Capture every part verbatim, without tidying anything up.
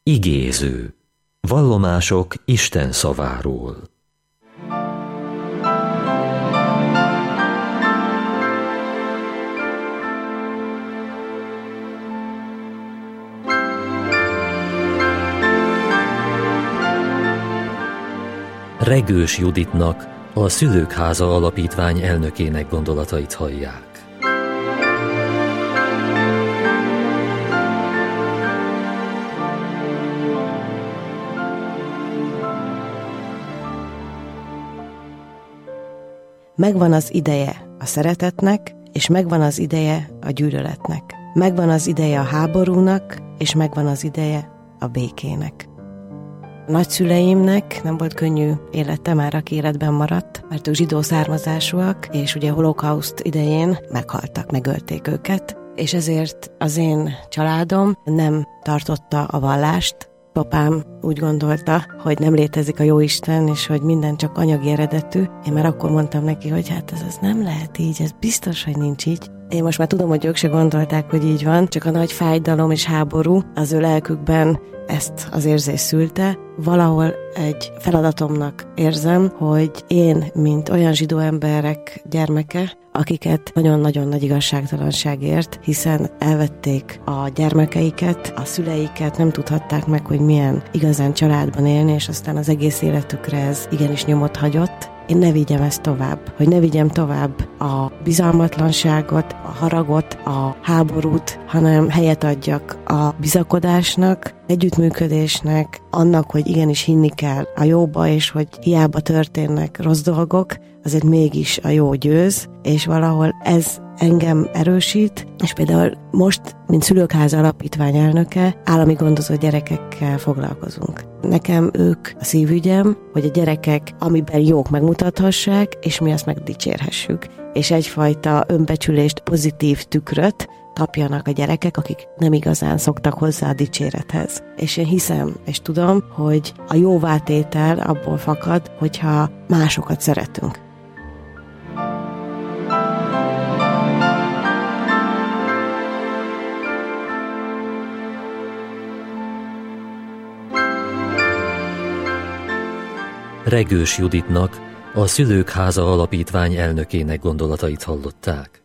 Igéző. Vallomások Isten szaváról. Regős Juditnak, a Szülők Háza Alapítvány elnökének gondolatait hallják. Megvan az ideje a szeretetnek, és megvan az ideje a gyűlöletnek. Megvan az ideje a háborúnak, és megvan az ideje a békének. A nagyszüleimnek nem volt könnyű élete már, aki életben maradt, mert ők zsidó származásúak, és ugye a holokauszt idején meghaltak, megölték őket, és ezért az én családom nem tartotta a vallást. Papám úgy gondolta, hogy nem létezik a jóisten, és hogy minden csak anyagi eredetű. Én már akkor mondtam neki, hogy hát ez az nem lehet így, ez biztos, hogy nincs így. Én most már tudom, hogy ők se gondolták, hogy így van, csak a nagy fájdalom és háború az ő lelkükben ezt az érzést szülte. Valahol egy feladatomnak érzem, hogy én, mint olyan zsidó emberek gyermeke, akiket nagyon-nagyon nagy igazságtalanság ért, hiszen elvették a gyermekeiket, a szüleiket, nem tudhatták meg, hogy milyen igazán családban élni, és aztán az egész életükre ez igenis nyomot hagyott. Én ne vigyem ezt tovább, hogy ne vigyem tovább a bizalmatlanságot, a haragot, a háborút, hanem helyet adjak a bizakodásnak, együttműködésnek, annak, hogy igenis hinni kell a jóba, és hogy hiába történnek rossz dolgok, azért mégis a jó győz, és valahol ez engem erősít, és például most, mint Szülők Háza Alapítvány elnöke, állami gondozott gyerekekkel foglalkozunk. Nekem ők a szívügyem, hogy a gyerekek, amiben jók, megmutathassák, és mi azt megdicsérhessük. És egyfajta önbecsülést, pozitív tükröt kapjanak a gyerekek, akik nem igazán szoktak hozzá a dicsérethez. És én hiszem, és tudom, hogy a jóvátétel abból fakad, hogyha másokat szeretünk. Regős Juditnak, a Szülők Háza Alapítvány elnökének gondolatait hallották.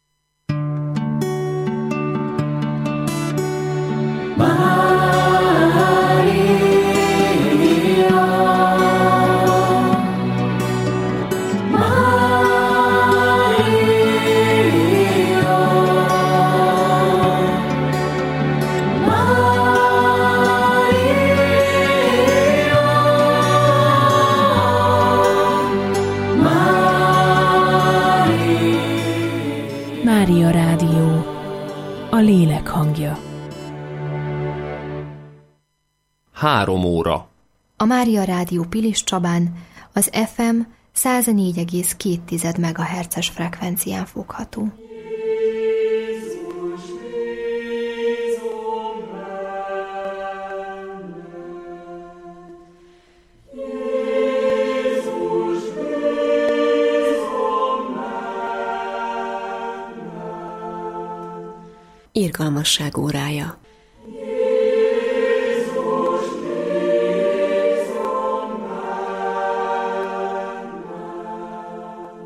Mária Rádió, a lélek hangja. Három óra. A Mária Rádió Pilis Csabán az ef em száznégy egész két megahertzes frekvencián fogható. Irgalmasság órája.